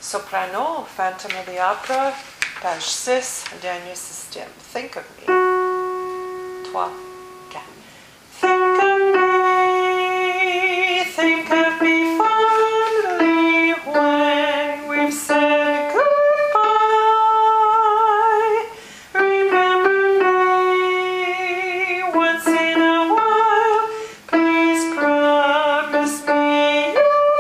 Soprano, Phantom of the Opera, page 6, dernier système. Think of me. 3, 4. Think of me fondly when we've said goodbye. Remember me once in a while. Please promise me you'll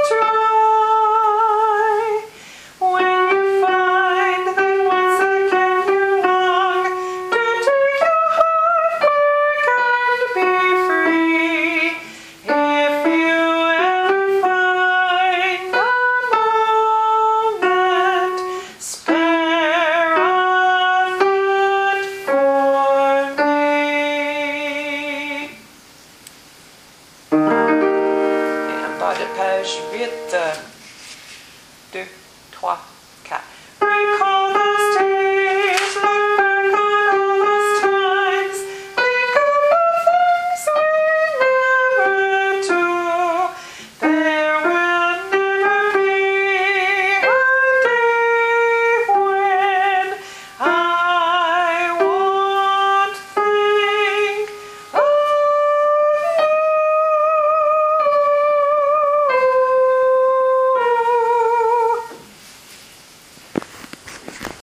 try. When you find that once again you long to take your heart back and be free. If you ever find a moment, spare a thought for me. Et en bas de page 8, 2, 3.